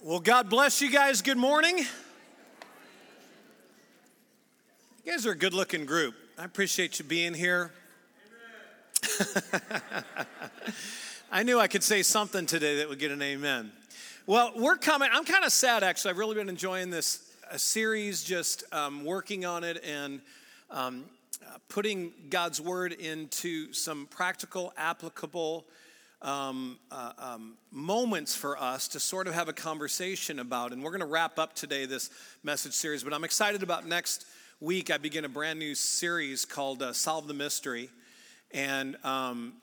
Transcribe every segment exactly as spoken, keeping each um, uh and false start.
Well, God bless you guys. Good morning. You guys are a good-looking group. I appreciate you being here. I knew I could say something today that would get an amen. Well, we're coming. I'm kind of sad, actually. I've really been enjoying this a series, just um, working on it and um, uh, putting God's word into some practical, applicable Um, uh, um, moments for us to sort of have a conversation about. And we're going to wrap up today this message series, but I'm excited about next week. I begin a brand new series called uh, Solve the Mystery, and um,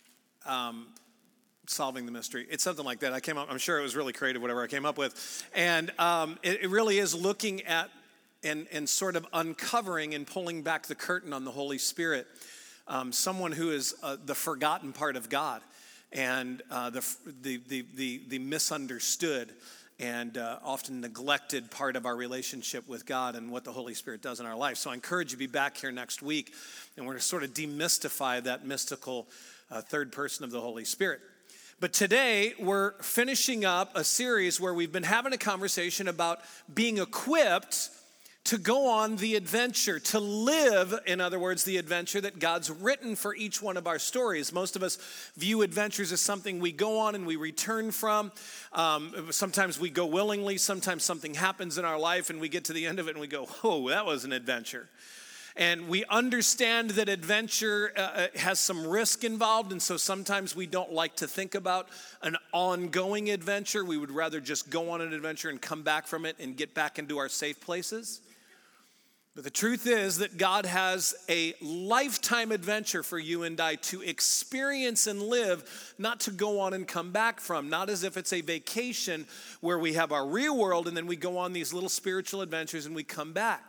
um, Solving the Mystery. It's something like that. I came up, I'm sure it was really creative, whatever I came up with. And um, it, it really is looking at and, and sort of uncovering and pulling back the curtain on the Holy Spirit, um, someone who is uh, the forgotten part of God. And uh, the, the the the the misunderstood and uh, often neglected part of our relationship with God and what the Holy Spirit does in our life. So I encourage you to be back here next week, and we're going to sort of demystify that mystical uh, third person of the Holy Spirit. But today we're finishing up a series where we've been having a conversation about being equipped to go on the adventure, to live, in other words, the adventure that God's written for each one of our stories. Most of us view adventures as something we go on and we return from. Um, sometimes we go willingly. Sometimes something happens in our life and we get to the end of it and we go, oh, that was an adventure. And we understand that adventure uh, has some risk involved, and so sometimes we don't like to think about an ongoing adventure. We would rather just go on an adventure and come back from it and get back into our safe places. But the truth is that God has a lifetime adventure for you and I to experience and live, not to go on and come back from, not as if it's a vacation where we have our real world and then we go on these little spiritual adventures and we come back.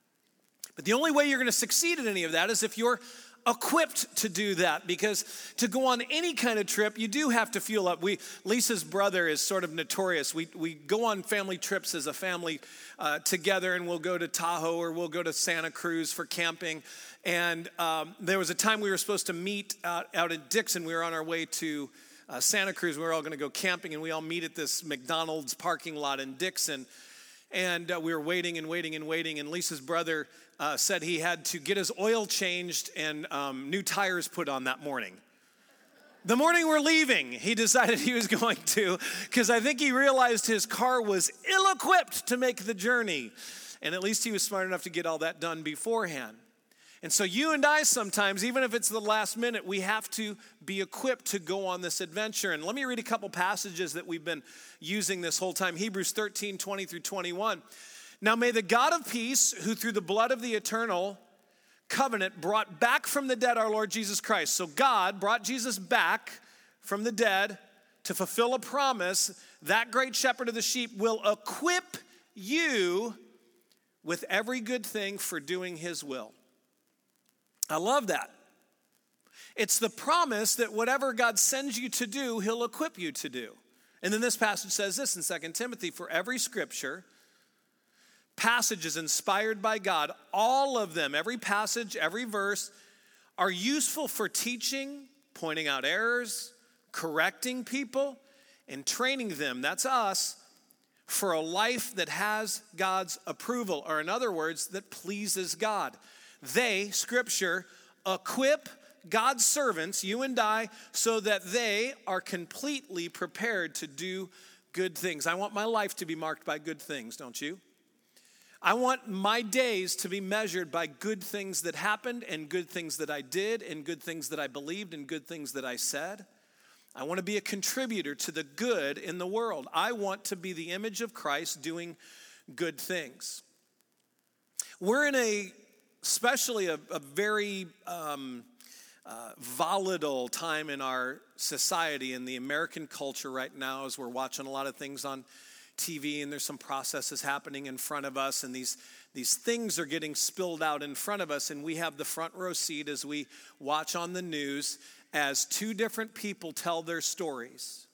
But the only way you're going to succeed at any of that is if you're equipped to do that, because to go on any kind of trip, you do have to fuel up. We, Lisa's brother is sort of notorious. We we go on family trips as a family uh, together, and we'll go to Tahoe or we'll go to Santa Cruz for camping. And um, there was a time we were supposed to meet out, out in Dixon. We were on our way to uh, Santa Cruz. We were all going to go camping, and we all meet at this McDonald's parking lot in Dixon. And uh, we were waiting and waiting and waiting, and Lisa's brother uh, said he had to get his oil changed and um, new tires put on that morning. The morning we're leaving, he decided he was going to, because I think he realized his car was ill-equipped to make the journey. And at least he was smart enough to get all that done beforehand. And so you and I sometimes, even if it's the last minute, we have to be equipped to go on this adventure. And let me read a couple passages that we've been using this whole time. Hebrews thirteen, twenty through twenty-one. Now may the God of peace, who through the blood of the eternal covenant brought back from the dead our Lord Jesus Christ. So God brought Jesus back from the dead to fulfill a promise. That great shepherd of the sheep will equip you with every good thing for doing his will. I love that. It's the promise that whatever God sends you to do, he'll equip you to do. And then this passage says this in Second Timothy, for every scripture, passages inspired by God, all of them, every passage, every verse, are useful for teaching, pointing out errors, correcting people, and training them, that's us, for a life that has God's approval, or in other words, that pleases God. They, Scripture, equip God's servants, you and I, so that they are completely prepared to do good things. I want my life to be marked by good things, don't you? I want my days to be measured by good things that happened and good things that I did and good things that I believed and good things that I said. I want to be a contributor to the good in the world. I want to be the image of Christ doing good things. We're in a especially a, a very um, uh, volatile time in our society, in the American culture right now, as we're watching a lot of things on T V, and there's some processes happening in front of us, and these, these things are getting spilled out in front of us, and we have the front row seat as we watch on the news as two different people tell their stories.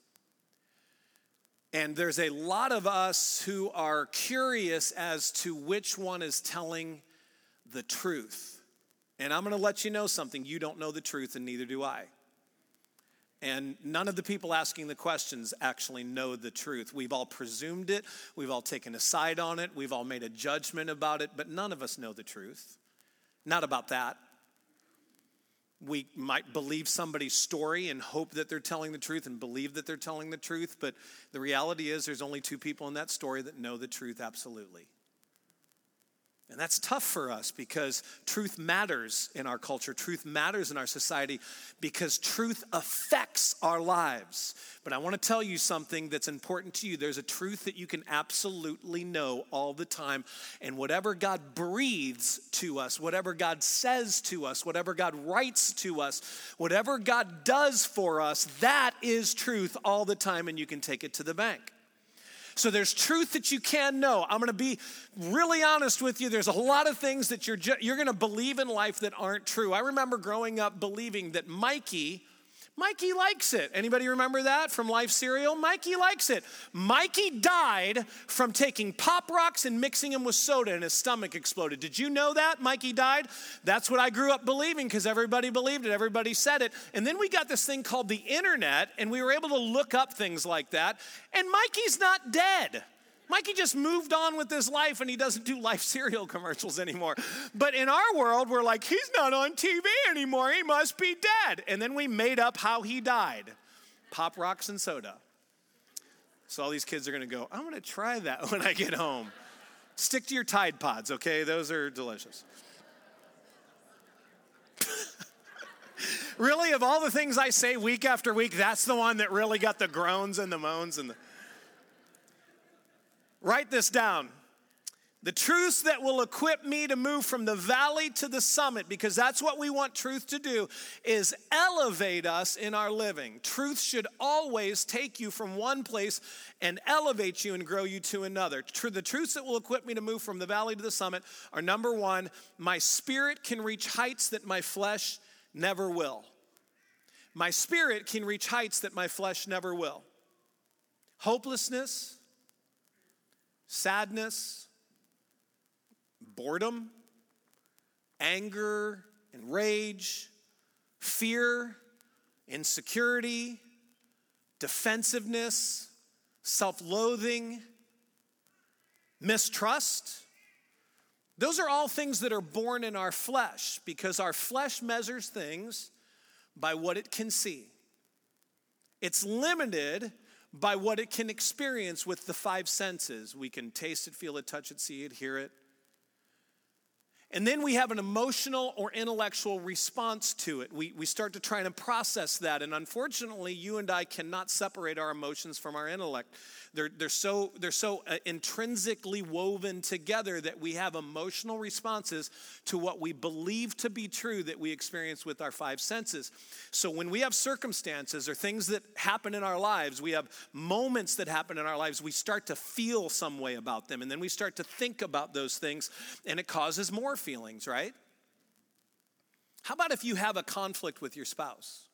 And there's a lot of us who are curious as to which one is telling the truth. And I'm going to let you know something. You don't know the truth, and neither do I. And none of the people asking the questions actually know the truth. We've all presumed it. We've all taken a side on it. We've all made a judgment about it, but none of us know the truth. Not about that. We might believe somebody's story and hope that they're telling the truth and believe that they're telling the truth, but the reality is there's only two people in that story that know the truth absolutely. And that's tough for us because truth matters in our culture. Truth matters in our society because truth affects our lives. But I want to tell you something that's important to you. There's a truth that you can absolutely know all the time. And whatever God breathes to us, whatever God says to us, whatever God writes to us, whatever God does for us, that is truth all the time, and you can take it to the bank. So there's truth that you can know. I'm going to be really honest with you. There's a lot of things that you're ju- you're going to believe in life that aren't true. I remember growing up believing that Mikey, Mikey likes it. Anybody remember that from Life cereal? Mikey likes it. Mikey died from taking Pop Rocks and mixing them with soda and his stomach exploded. Did you know that? Mikey died? That's what I grew up believing because everybody believed it. Everybody said it. And then we got this thing called the internet and we were able to look up things like that. And Mikey's not dead. Mikey just moved on with his life and he doesn't do Life cereal commercials anymore. But in our world, we're like, he's not on T V anymore. He must be dead. And then we made up how he died. Pop Rocks and soda. So all these kids are going to go, I'm going to try that when I get home. Stick to your Tide Pods, okay? Those are delicious. Really, of all the things I say week after week, that's the one that really got the groans and the moans and the... Write this down. The truths that will equip me to move from the valley to the summit, because that's what we want truth to do, is elevate us in our living. Truth should always take you from one place and elevate you and grow you to another. The truths that will equip me to move from the valley to the summit are, number one, my spirit can reach heights that my flesh never will. My spirit can reach heights that my flesh never will. Hopelessness, sadness, boredom, anger and rage, fear, insecurity, defensiveness, self-loathing, mistrust. Those are all things that are born in our flesh because our flesh measures things by what it can see. It's limited by what it can experience with the five senses. We can taste it, feel it, touch it, see it, hear it. And then we have an emotional or intellectual response to it. We, we start to try and process that. And unfortunately, you and I cannot separate our emotions from our intellect. They're, they're so, they're so uh, intrinsically woven together that we have emotional responses to what we believe to be true that we experience with our five senses. So when we have circumstances or things that happen in our lives, we have moments that happen in our lives, we start to feel some way about them. And then we start to think about those things, and it causes more feelings, right? How about if you have a conflict with your spouse?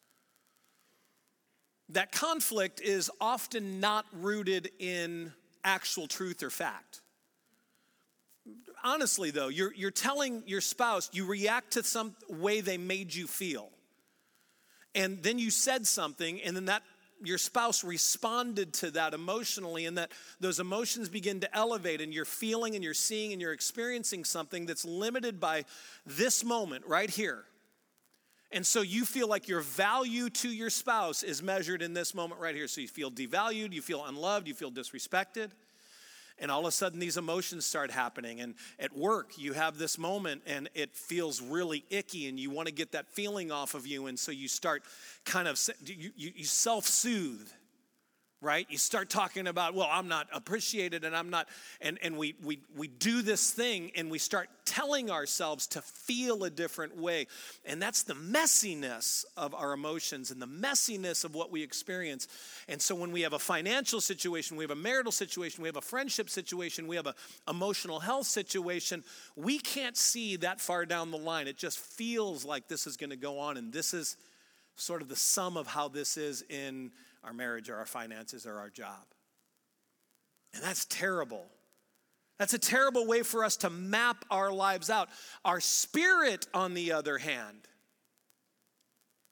That conflict is often not rooted in actual truth or fact. Honestly, though, you're, you're telling your spouse you react to some way they made you feel. And then you said something, and then that your spouse responded to that emotionally, and that those emotions begin to elevate, and you're feeling and you're seeing and you're experiencing something that's limited by this moment right here. And so you feel like your value to your spouse is measured in this moment right here. So you feel devalued, you feel unloved, you feel disrespected. And all of a sudden these emotions start happening. And at work you have this moment and it feels really icky and you want to get that feeling off of you. And so you start kind of, you, you, you self-soothe, right? You start talking about, well, I'm not appreciated and I'm not, and, and we, we, we do this thing and we start telling ourselves to feel a different way. And that's the messiness of our emotions and the messiness of what we experience. And so when we have a financial situation, we have a marital situation, we have a friendship situation, we have an emotional health situation, we can't see that far down the line. It just feels like this is going to go on, and this is sort of the sum of how this is in our marriage or our finances or our job. And that's terrible. That's a terrible way for us to map our lives out. Our spirit, on the other hand,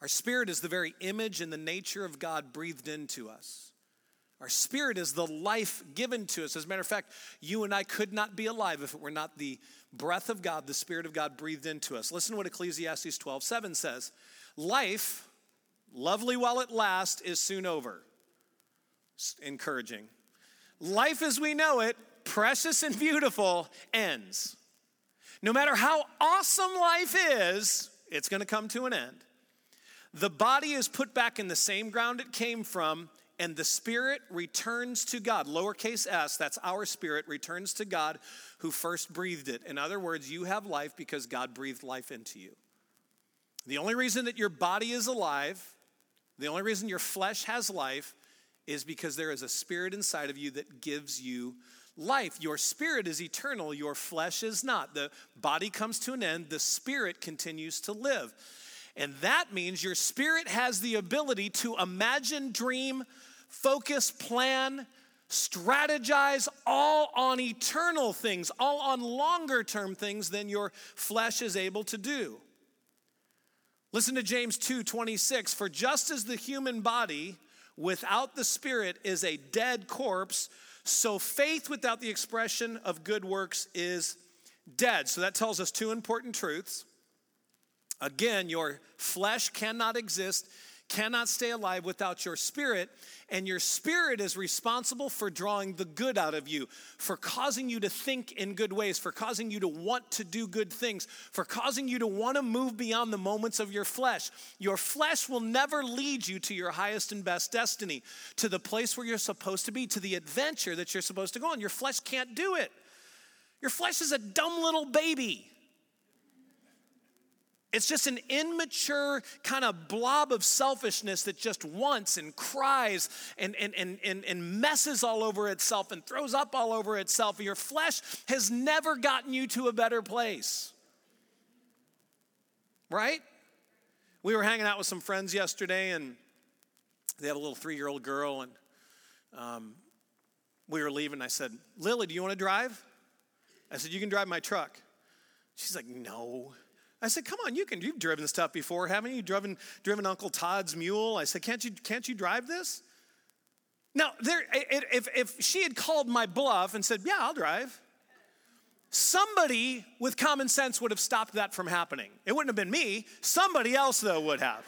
Our spirit is the very image and the nature of God breathed into us. Our spirit is the life given to us. As a matter of fact, you and I could not be alive if it were not the breath of God, the Spirit of God breathed into us. Listen to what Ecclesiastes twelve seven says. Life, lovely while it lasts, is soon over. It's encouraging. Life as we know it, precious and beautiful, ends. No matter how awesome life is, it's going to come to an end. The body is put back in the same ground it came from, and the spirit returns to God. Lowercase s, that's our spirit, returns to God who first breathed it. In other words, you have life because God breathed life into you. The only reason that your body is alive, the only reason your flesh has life, is because there is a spirit inside of you that gives you life. Your spirit is eternal, your flesh is not. The body comes to an end, the spirit continues to live. And that means your spirit has the ability to imagine, dream, focus, plan, strategize, all on eternal things, all on longer term things than your flesh is able to do. Listen to James two twenty-six. For just as the human body without the spirit is a dead corpse, so faith without the expression of good works is dead. So that tells us two important truths. Again, your flesh cannot exist, cannot stay alive without your spirit, and your spirit is responsible for drawing the good out of you, for causing you to think in good ways, for causing you to want to do good things, for causing you to want to move beyond the moments of your flesh. Your flesh will never lead you to your highest and best destiny, to the place where you're supposed to be, to the adventure that you're supposed to go on. Your flesh can't do it. Your flesh is a dumb little baby. It's just an immature kind of blob of selfishness that just wants and cries and, and, and, and, and messes all over itself and throws up all over itself. Your flesh has never gotten you to a better place. Right? We were hanging out with some friends yesterday, and they had a little three-year-old girl, and um, we were leaving. I said, Lily, do you want to drive? I said, you can drive my truck. She's like, no. I said, come on, you can, you've driven stuff before, haven't you? Driven, driven Uncle Todd's mule. I said, can't you, can't you drive this? Now, there, if, if she had called my bluff and said, yeah, I'll drive, somebody with common sense would have stopped that from happening. It wouldn't have been me. Somebody else, though, would have.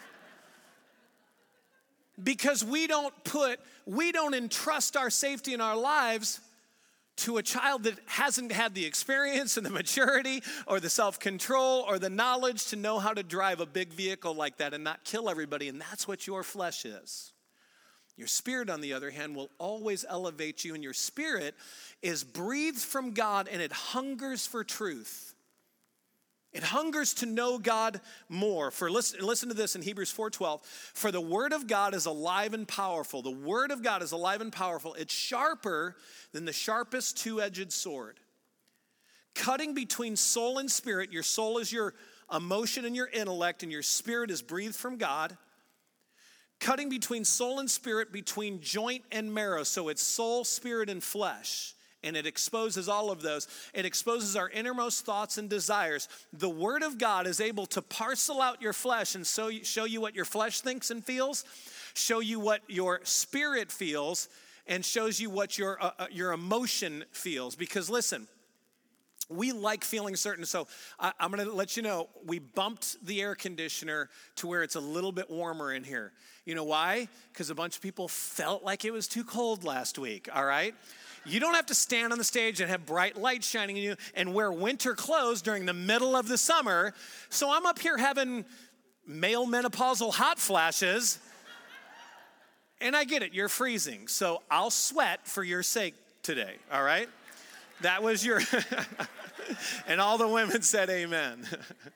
Because we don't put, we don't entrust our safety in our lives to a child that hasn't had the experience and the maturity or the self-control or the knowledge to know how to drive a big vehicle like that and not kill everybody. And that's what your flesh is. Your spirit, on the other hand, will always elevate you, and your spirit is breathed from God, and it hungers for truth. It hungers to know God more. For listen, listen to this in Hebrews four twelve. For the word of God is alive and powerful. The word of God is alive and powerful. It's sharper than the sharpest two-edged sword, cutting between soul and spirit. Your soul is your emotion and your intellect, and your spirit is breathed from God. Cutting between soul and spirit, between joint and marrow. So it's soul, spirit, and flesh. And it exposes all of those. It exposes our innermost thoughts and desires. The word of God is able to parcel out your flesh and so show you what your flesh thinks and feels, show you what your spirit feels, and shows you what your, uh, your emotion feels. Because listen, we like feeling certain. So I, I'm going to let you know, we bumped the air conditioner to where it's a little bit warmer in here. You know why? Because a bunch of people felt like it was too cold last week, all right? You don't have to stand on the stage and have bright lights shining in you and wear winter clothes during the middle of the summer. So I'm up here having male menopausal hot flashes. And I get it, you're freezing. So I'll sweat for your sake today, all right? That was your, and all the women said amen.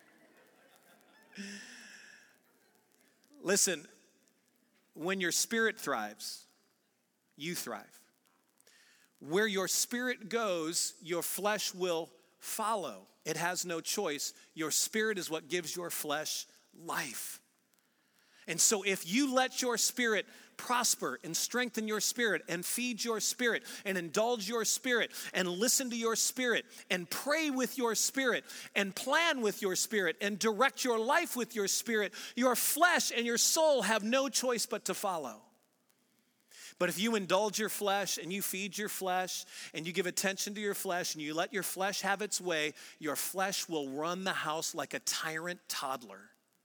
Listen, when your spirit thrives, you thrive. Where your spirit goes, your flesh will follow. It has no choice. Your spirit is what gives your flesh life. And so if you let your spirit prosper and strengthen your spirit and feed your spirit and indulge your spirit and listen to your spirit and pray with your spirit and plan with your spirit and direct your life with your spirit, your flesh and your soul have no choice but to follow. But if you indulge your flesh and you feed your flesh and you give attention to your flesh and you let your flesh have its way, your flesh will run the house like a tyrant toddler.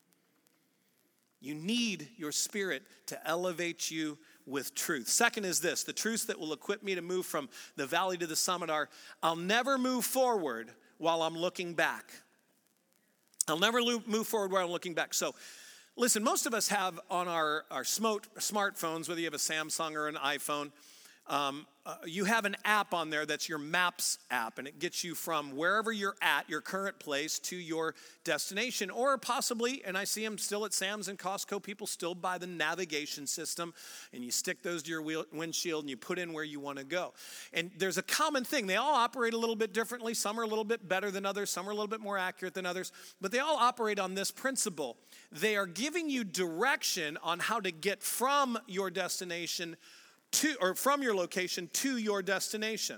You need your spirit to elevate you with truth. Second is this, the truths that will equip me to move from the valley to the summit are, I'll never move forward while I'm looking back. I'll never move forward while I'm looking back. So, listen, most of us have on our, our smart, smartphones, whether you have a Samsung or an iPhone, um, uh, you have an app on there that's your Maps app, and it gets you from wherever you're at, your current place, to your destination. Or possibly, and I see them still at Sam's and Costco, people still buy the navigation system, and you stick those to your wheel, windshield and you put in where you want to go. And there's a common thing. They all operate a little bit differently. Some are a little bit better than others. Some are a little bit more accurate than others. But they all operate on this principle. They are giving you direction on how to get from your destination to, or from your location to your destination.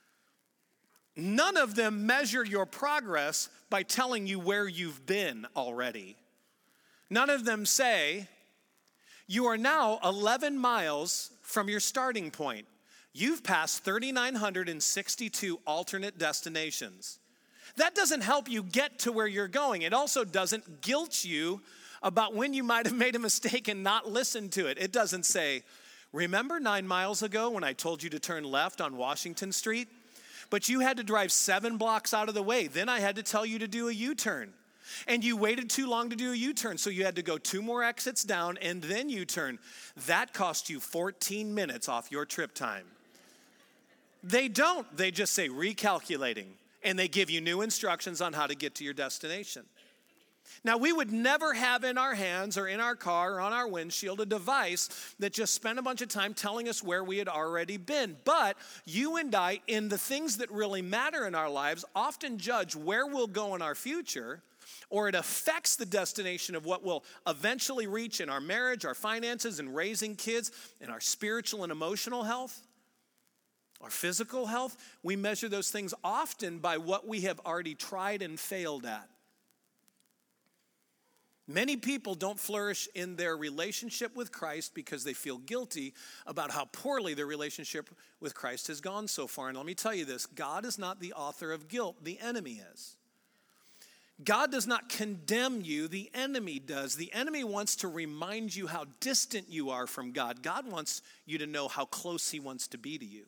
None of them measure your progress by telling you where you've been already. None of them say, you are now eleven miles from your starting point. You've passed three thousand nine hundred sixty-two alternate destinations. That doesn't help you get to where you're going. It also doesn't guilt you about when you might have made a mistake and not listened to it. It doesn't say, remember nine miles ago when I told you to turn left on Washington Street? But you had to drive seven blocks out of the way. Then I had to tell you to do a U-turn. And you waited too long to do a U-turn, so you had to go two more exits down and then U-turn. That cost you fourteen minutes off your trip time. They don't. They just say recalculating, and they give you new instructions on how to get to your destination. Now, we would never have in our hands or in our car or on our windshield a device that just spent a bunch of time telling us where we had already been. But you and I, in the things that really matter in our lives, often judge where we'll go in our future, or it affects the destination of what we'll eventually reach in our marriage, our finances, and raising kids, in our spiritual and emotional health, our physical health. We measure those things often by what we have already tried and failed at. Many people don't flourish in their relationship with Christ because they feel guilty about how poorly their relationship with Christ has gone so far. And let me tell you this, God is not the author of guilt, the enemy is. God does not condemn you, the enemy does. The enemy wants to remind you how distant you are from God. God wants you to know how close he wants to be to you.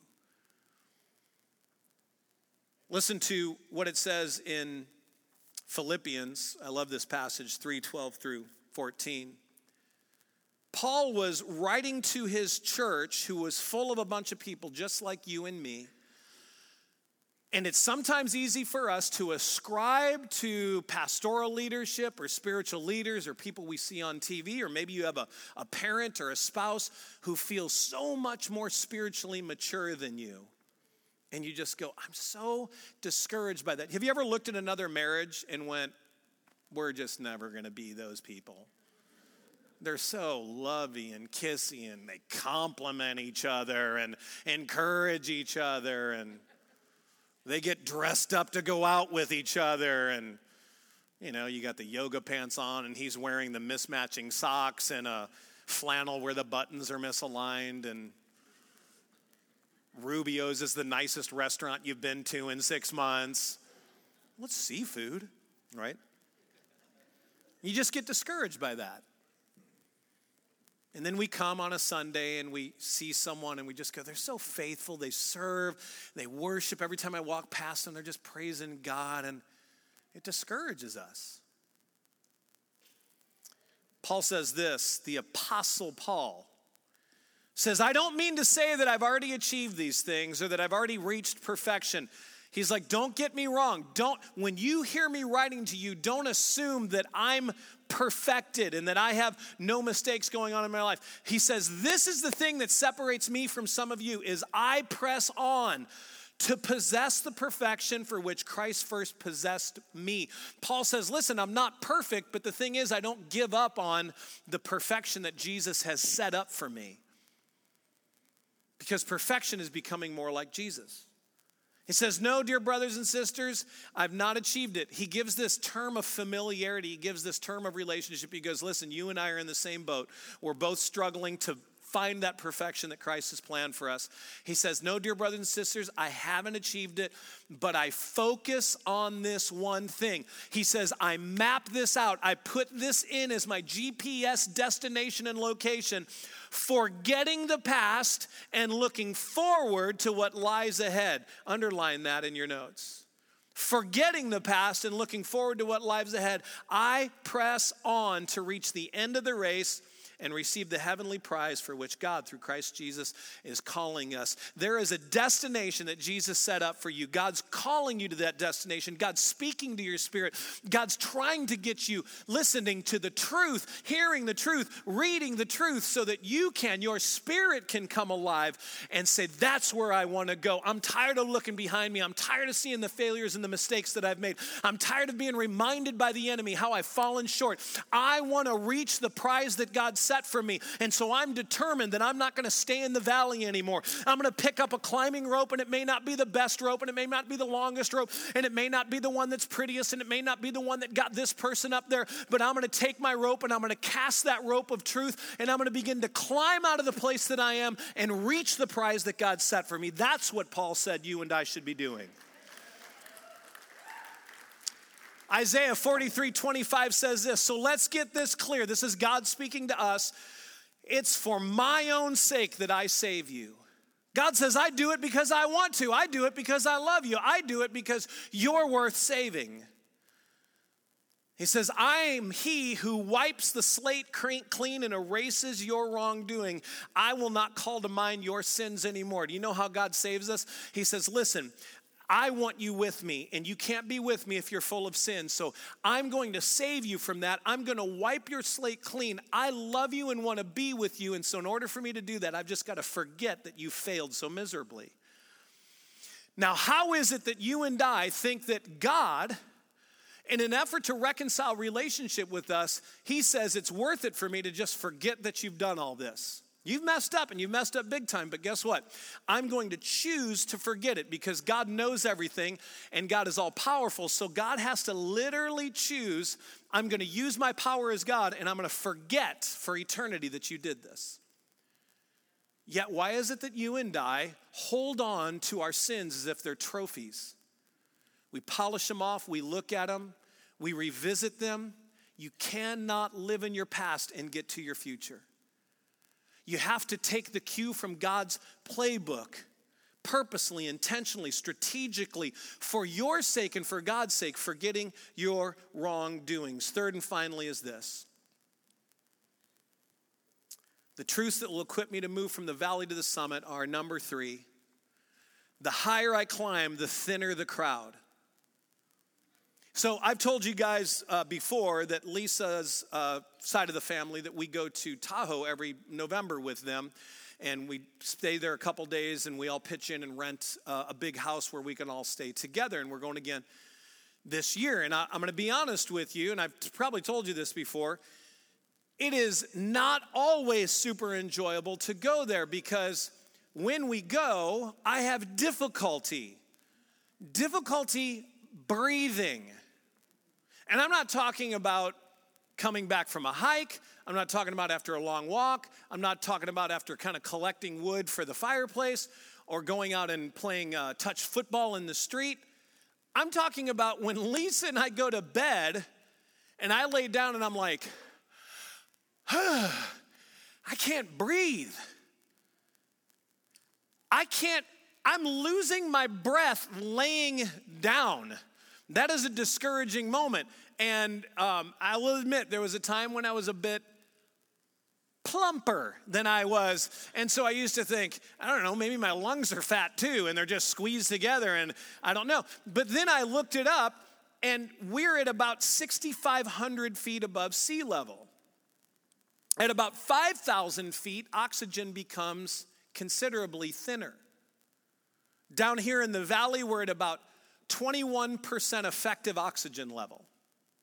Listen to what it says in Philippians, I love this passage, three twelve through fourteen. Paul was writing to his church, who was full of a bunch of people just like you and me. And it's sometimes easy for us to ascribe to pastoral leadership or spiritual leaders or people we see on T V, or maybe you have a, a parent or a spouse who feels so much more spiritually mature than you. And you just go, I'm so discouraged by that. Have you ever looked at another marriage and went, we're just never going to be those people? They're so lovey and kissy, and they compliment each other and encourage each other, and they get dressed up to go out with each other, and you know, you got the yoga pants on and he's wearing the mismatching socks and a flannel where the buttons are misaligned, and Rubio's is the nicest restaurant you've been to in six months. What's seafood, right? You just get discouraged by that. And then we come on a Sunday and we see someone and we just go, they're so faithful, they serve, they worship. Every time I walk past them, they're just praising God, and it discourages us. Paul says this, the Apostle Paul says, I don't mean to say that I've already achieved these things or that I've already reached perfection. He's like, don't get me wrong. Don't, when you hear me writing to you, don't assume that I'm perfected and that I have no mistakes going on in my life. He says, this is the thing that separates me from some of you, is I press on to possess the perfection for which Christ first possessed me. Paul says, listen, I'm not perfect, but the thing is, I don't give up on the perfection that Jesus has set up for me. because perfection is becoming more like Jesus. He says, no, dear brothers and sisters, I've not achieved it. He gives this term of familiarity. He gives this term of relationship. He goes, listen, you and I are in the same boat. We're both struggling to find that perfection that Christ has planned for us. He says, no, dear brothers and sisters, I haven't achieved it, but I focus on this one thing. He says, I map this out. I put this in as my G P S destination and location, forgetting the past and looking forward to what lies ahead. Underline that in your notes. Forgetting the past and looking forward to what lies ahead, I press on to reach the end of the race and receive the heavenly prize for which God, through Christ Jesus, is calling us. There is a destination that Jesus set up for you. God's calling you to that destination. God's speaking to your spirit. God's trying to get you listening to the truth, hearing the truth, reading the truth, so that you can, your spirit can come alive and say, that's where I want to go. I'm tired of looking behind me. I'm tired of seeing the failures and the mistakes that I've made. I'm tired of being reminded by the enemy how I've fallen short. I want to reach the prize that God set for me. And so I'm determined that I'm not going to stay in the valley anymore. I'm going to pick up a climbing rope, and it may not be the best rope, and it may not be the longest rope, and it may not be the one that's prettiest, and it may not be the one that got this person up there, but I'm going to take my rope and I'm going to cast that rope of truth, and I'm going to begin to climb out of the place that I am and reach the prize that God set for me. That's what Paul said you and I should be doing. Isaiah forty-three twenty-five says this, so let's get this clear. This is God speaking to us. It's for my own sake that I save you. God says, I do it because I want to. I do it because I love you. I do it because you're worth saving. He says, I am he who wipes the slate clean and erases your wrongdoing. I will not call to mind your sins anymore. Do you know how God saves us? He says, listen, I want you with me, and you can't be with me if you're full of sin. So I'm going to save you from that. I'm going to wipe your slate clean. I love you and want to be with you. And so in order for me to do that, I've just got to forget that you failed so miserably. Now, how is it that you and I think that God, in an effort to reconcile relationship with us, he says it's worth it for me to just forget that you've done all this? You've messed up, and you've messed up big time, but guess what? I'm going to choose to forget it because God knows everything and God is all powerful. So God has to literally choose, I'm going to use my power as God and I'm going to forget for eternity that you did this. Yet why is it that you and I hold on to our sins as if they're trophies? We polish them off, we look at them, we revisit them. You cannot live in your past and get to your future. You have to take the cue from God's playbook, purposely, intentionally, strategically, for your sake and for God's sake, forgetting your wrongdoings. Third and finally is this. The truths that will equip me to move from the valley to the summit are, number three, the higher I climb, the thinner the crowd. So I've told you guys uh, before that Lisa's uh, side of the family, that we go to Tahoe every November with them, and we stay there a couple days, and we all pitch in and rent uh, a big house where we can all stay together, and we're going again this year. And I, I'm going to be honest with you, and I've probably told you this before, it is not always super enjoyable to go there because when we go, I have difficulty, difficulty breathing. And I'm not talking about coming back from a hike. I'm not talking about after a long walk. I'm not talking about after kind of collecting wood for the fireplace or going out and playing uh, touch football in the street. I'm talking about when Lisa and I go to bed and I lay down and I'm like, I can't breathe. I can't, I'm losing my breath laying down. That is a discouraging moment. And um, I will admit, there was a time when I was a bit plumper than I was. And so I used to think, I don't know, maybe my lungs are fat too, and they're just squeezed together, and I don't know. But then I looked it up, and we're at about sixty-five hundred feet above sea level. At about five thousand feet, oxygen becomes considerably thinner. Down here in the valley, we're at about twenty-one percent effective oxygen level.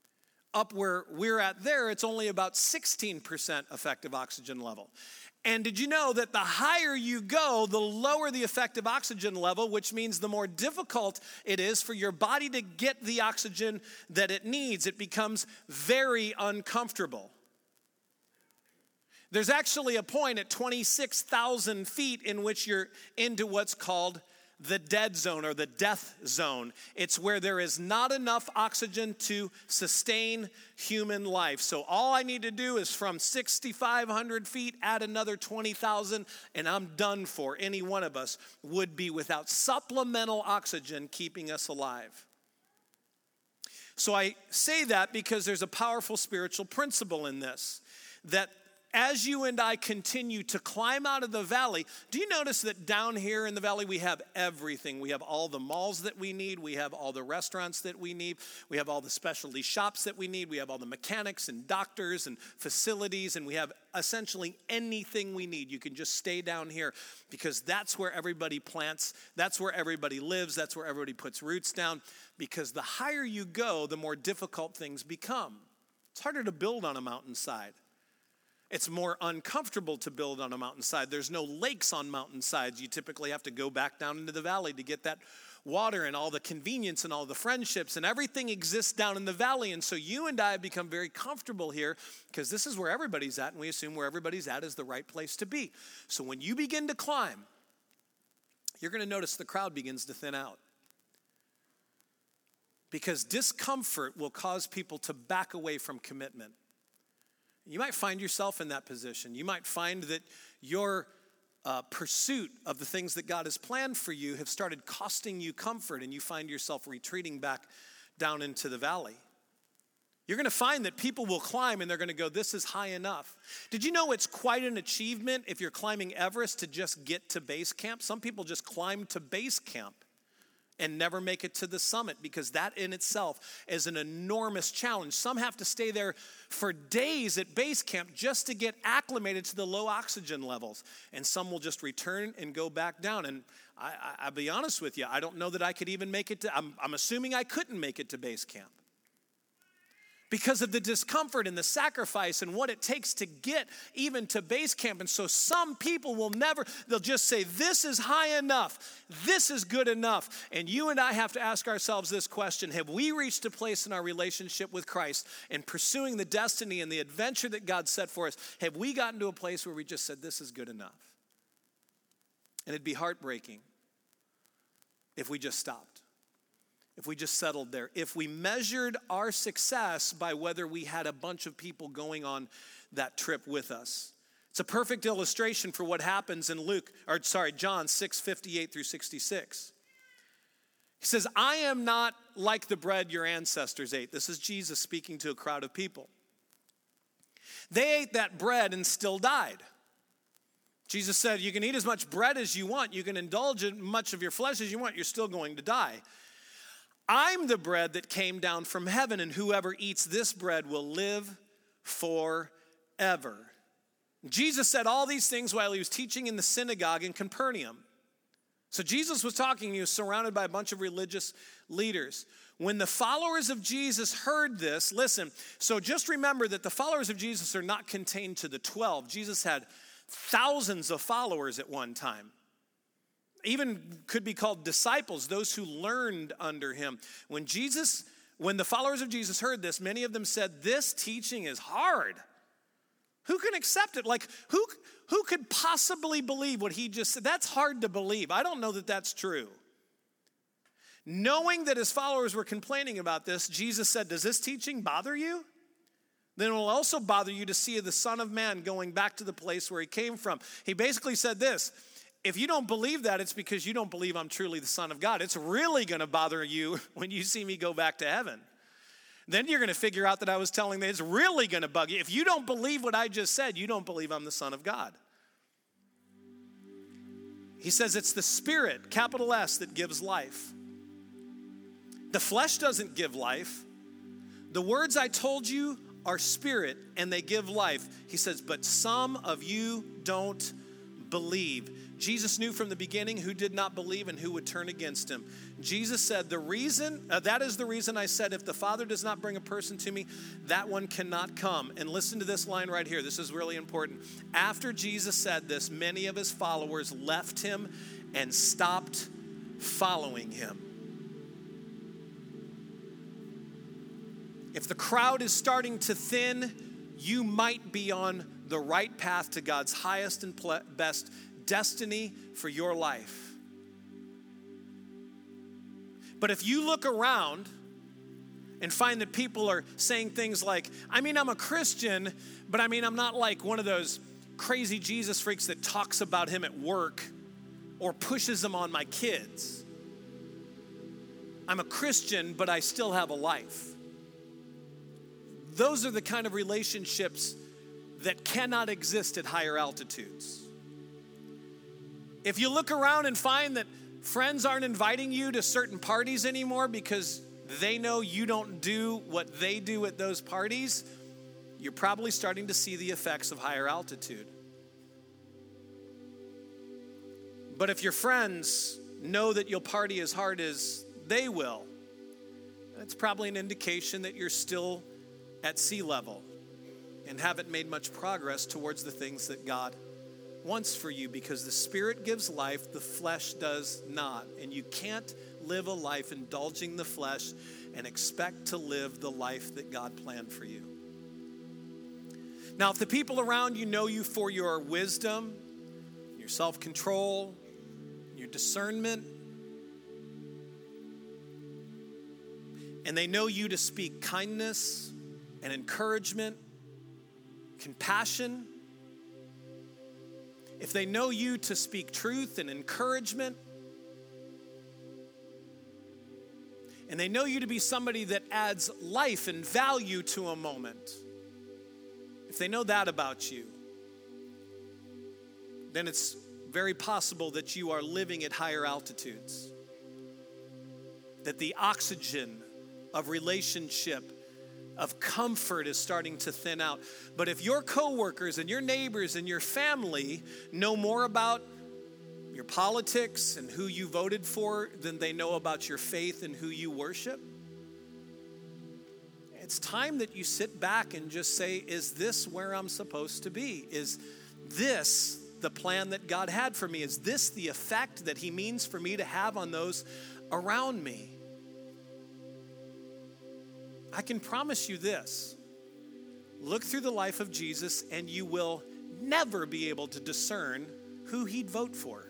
up where we're at there, it's only about sixteen percent effective oxygen level. And did you know that the higher you go, the lower the effective oxygen level, which means the more difficult it is for your body to get the oxygen that it needs. It becomes very uncomfortable. There's actually a point at twenty-six thousand feet in which you're into what's called the dead zone or the death zone. It's where there is not enough oxygen to sustain human life. So all I need to do is from sixty-five hundred feet, add another twenty thousand, and I'm done for. Any one of us would be without supplemental oxygen keeping us alive. So I say that because there's a powerful spiritual principle in this, that as you and I continue to climb out of the valley, do you notice that down here in the valley we have everything? We have all the malls that we need. We have all the restaurants that we need. We have all the specialty shops that we need. We have all the mechanics and doctors and facilities, and we have essentially anything we need. You can just stay down here because that's where everybody plants. That's where everybody lives. That's where everybody puts roots down, because the higher you go, the more difficult things become. It's harder to build on a mountainside. It's more uncomfortable to build on a mountainside. There's no lakes on mountainsides. You typically have to go back down into the valley to get that water, and all the convenience and all the friendships and everything exists down in the valley. And so you and I have become very comfortable here because this is where everybody's at, and we assume where everybody's at is the right place to be. So when you begin to climb, you're going to notice the crowd begins to thin out, because discomfort will cause people to back away from commitment. You might find yourself in that position. You might find that your uh, pursuit of the things that God has planned for you have started costing you comfort, and you find yourself retreating back down into the valley. You're going to find that people will climb and they're going to go, this is high enough. Did you know it's quite an achievement if you're climbing Everest to just get to base camp? Some people just climb to base camp and never make it to the summit, because that in itself is an enormous challenge. Some have to stay there for days at base camp just to get acclimated to the low oxygen levels. And some will just return and go back down. And I, I, I'll be honest with you, I don't know that I could even make it to, I'm, I'm assuming I couldn't make it to base camp, because of the discomfort and the sacrifice and what it takes to get even to base camp. And so some people will never, they'll just say, this is high enough. This is good enough. And you and I have to ask ourselves this question: have we reached a place in our relationship with Christ and pursuing the destiny and the adventure that God set for us? Have we gotten to a place where we just said, this is good enough? And it'd be heartbreaking if we just stopped. If we just settled there, if we measured our success by whether we had a bunch of people going on that trip with us. It's a perfect illustration for what happens in Luke, or sorry, John six fifty-eight through sixty-six. He says, I am not like the bread your ancestors ate. This is Jesus speaking to a crowd of people. They ate that bread and still died. Jesus said, you can eat as much bread as you want. You can indulge in much of your flesh as you want. You're still going to die. I'm the bread that came down from heaven, and whoever eats this bread will live forever. Jesus said all these things while he was teaching in the synagogue in Capernaum. So Jesus was talking, he was surrounded by a bunch of religious leaders. When the followers of Jesus heard this, listen, so just remember that the followers of Jesus are not contained to the twelve. Jesus had thousands of followers at one time. Even could be called disciples, those who learned under him. When Jesus, when the followers of Jesus heard this, many of them said, this teaching is hard. Who can accept it? Like, who, who could possibly believe what he just said? That's hard to believe. I don't know that that's true. Knowing that his followers were complaining about this, Jesus said, does this teaching bother you? Then it will also bother you to see the Son of Man going back to the place where he came from. He basically said this: if you don't believe that, it's because you don't believe I'm truly the Son of God. It's really going to bother you when you see me go back to heaven. Then you're going to figure out that I was telling that it's really going to bug you. If you don't believe what I just said, you don't believe I'm the Son of God. He says it's the Spirit, capital S, that gives life. The flesh doesn't give life. The words I told you are spirit and they give life. He says, but some of you don't believe. Jesus knew from the beginning who did not believe and who would turn against him. Jesus said, the reason, uh, that is the reason I said, if the Father does not bring a person to me, that one cannot come. And listen to this line right here. This is really important. After Jesus said this, many of his followers left him and stopped following him. If the crowd is starting to thin, you might be on the right path to God's highest and ple- best destiny for your life. But if you look around and find that people are saying things like, I mean, I'm a Christian, but I mean, I'm not like one of those crazy Jesus freaks that talks about him at work or pushes him on my kids. I'm a Christian, but I still have a life. Those are the kind of relationships that cannot exist at higher altitudes. If you look around and find that friends aren't inviting you to certain parties anymore because they know you don't do what they do at those parties, you're probably starting to see the effects of higher altitude. But if your friends know that you'll party as hard as they will, that's probably an indication that you're still at sea level and haven't made much progress towards the things that God wants for you, because the Spirit gives life, the flesh does not. And you can't live a life indulging the flesh and expect to live the life that God planned for you. Now, if the people around you know you for your wisdom, your self-control, your discernment, and they know you to speak kindness and encouragement, compassion, if they know you to speak truth and encouragement, and they know you to be somebody that adds life and value to a moment, if they know that about you, then it's very possible that you are living at higher altitudes, that the oxygen of relationship, of comfort is starting to thin out. But if your coworkers and your neighbors and your family know more about your politics and who you voted for than they know about your faith and who you worship, it's time that you sit back and just say, is this where I'm supposed to be? Is this the plan that God had for me? Is this the effect that he means for me to have on those around me? I can promise you this. Look through the life of Jesus and you will never be able to discern who he'd vote for.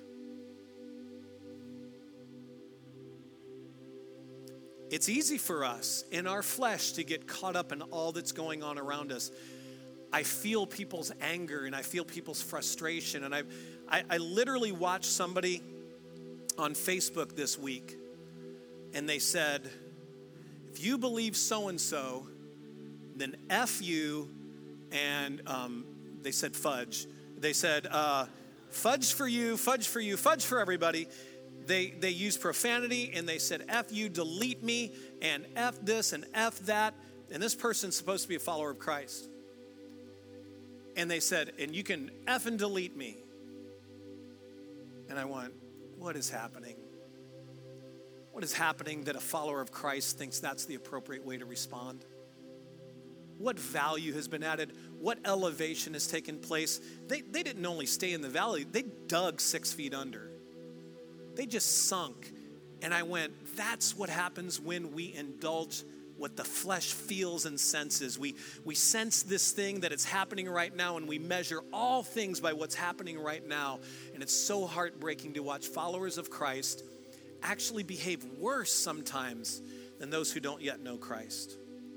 It's easy for us in our flesh to get caught up in all that's going on around us. I feel people's anger and I feel people's frustration. And I, I, I literally watched somebody on Facebook this week, and they said, if you believe so-and-so, then F you, and um, they said fudge. They said, uh, fudge for you, fudge for you, fudge for everybody. They they used profanity, and they said, F you, delete me, and F this, and F that. And this person's supposed to be a follower of Christ. And they said, and you can F and delete me. And I went, what is happening? What is happening that a follower of Christ thinks that's the appropriate way to respond? What value has been added? What elevation has taken place? They, they didn't only stay in the valley, they dug six feet under. They just sunk. And I went, that's what happens when we indulge what the flesh feels and senses. We, we sense this thing that it's happening right now, and we measure all things by what's happening right now. And it's so heartbreaking to watch followers of Christ actually behave worse sometimes than those who don't yet know Christ.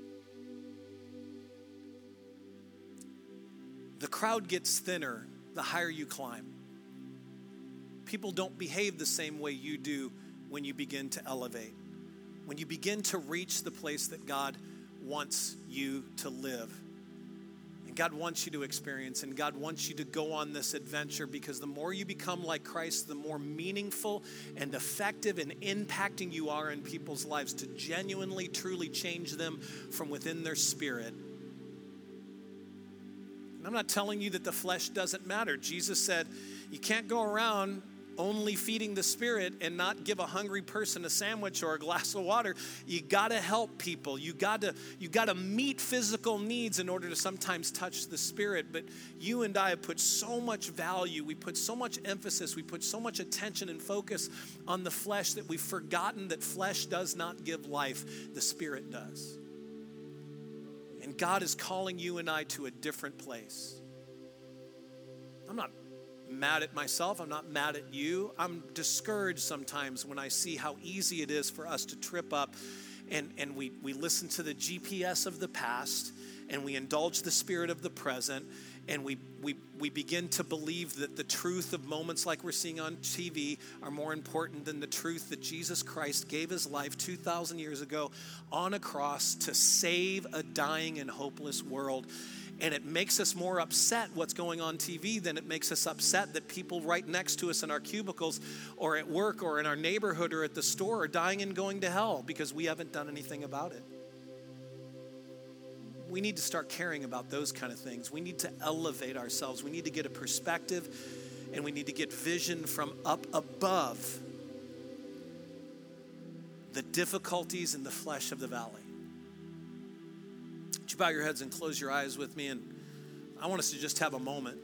The crowd gets thinner the higher you climb. People don't behave the same way you do when you begin to elevate. When you begin to reach the place that God wants you to live. And God wants you to experience, and God wants you to go on this adventure, because the more you become like Christ, the more meaningful and effective and impacting you are in people's lives to genuinely, truly change them from within their spirit. And I'm not telling you that the flesh doesn't matter. Jesus said, you can't go around only feeding the Spirit and not give a hungry person a sandwich or a glass of water. You got to help people. You got to you got to meet physical needs in order to sometimes touch the Spirit. But you and I have put so much value, we put so much emphasis, we put so much attention and focus on the flesh that we've forgotten that flesh does not give life, the Spirit does. And God is calling you and I to a different place. I'm not mad at myself. I'm not mad at you. I'm discouraged sometimes when I see how easy it is for us to trip up and, and we, we listen to the G P S of the past and we indulge the spirit of the present and we, we, we begin to believe that the truth of moments like we're seeing on T V are more important than the truth that Jesus Christ gave his life two thousand years ago on a cross to save a dying and hopeless world. And it makes us more upset what's going on T V than it makes us upset that people right next to us in our cubicles or at work or in our neighborhood or at the store are dying and going to hell because we haven't done anything about it. We need to start caring about those kind of things. We need to elevate ourselves. We need to get a perspective and we need to get vision from up above the difficulties in the flesh of the valley. Would you bow your heads and close your eyes with me? And I want us to just have a moment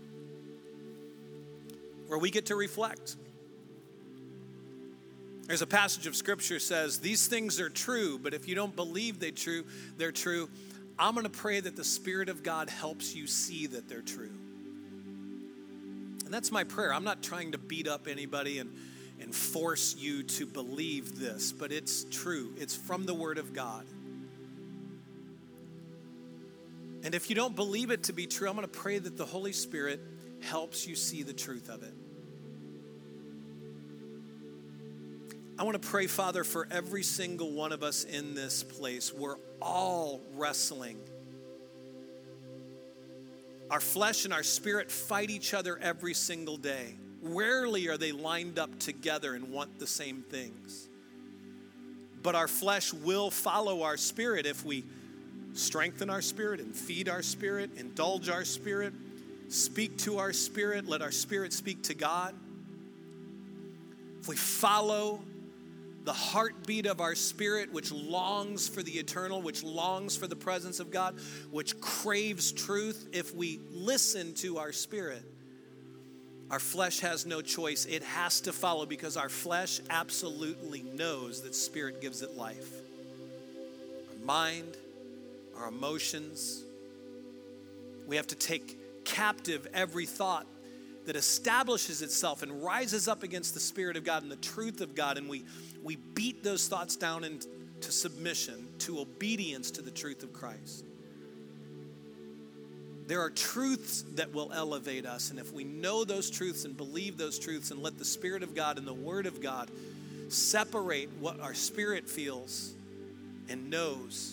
where we get to reflect. There's a passage of scripture that says, these things are true, but if you don't believe they true, they're true, I'm going to pray that the Spirit of God helps you see that they're true. And that's my prayer. I'm not trying to beat up anybody and, and force you to believe this, but it's true. It's from the Word of God. And if you don't believe it to be true, I'm going to pray that the Holy Spirit helps you see the truth of it. I want to pray, Father, for every single one of us in this place. We're all wrestling. Our flesh and our spirit fight each other every single day. Rarely are they lined up together and want the same things. But our flesh will follow our spirit if we strengthen our spirit and feed our spirit, indulge our spirit, speak to our spirit, let our spirit speak to God. If we follow the heartbeat of our spirit, which longs for the eternal, which longs for the presence of God, which craves truth, if we listen to our spirit, our flesh has no choice. It has to follow because our flesh absolutely knows that spirit gives it life. Our mind, our emotions. We have to take captive every thought that establishes itself and rises up against the Spirit of God and the truth of God, and we, we beat those thoughts down into submission, to obedience to the truth of Christ. There are truths that will elevate us, and if we know those truths and believe those truths and let the Spirit of God and the Word of God separate what our spirit feels and knows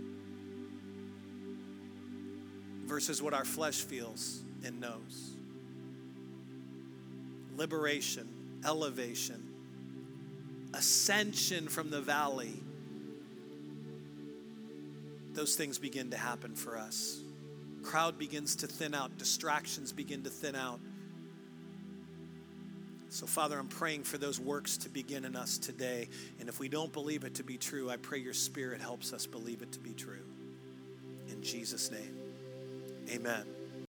versus what our flesh feels and knows. Liberation, elevation, ascension from the valley. Those things begin to happen for us. Crowd begins to thin out. Distractions begin to thin out. So, Father, I'm praying for those works to begin in us today. And if we don't believe it to be true, I pray your Spirit helps us believe it to be true. In Jesus' name. Amen.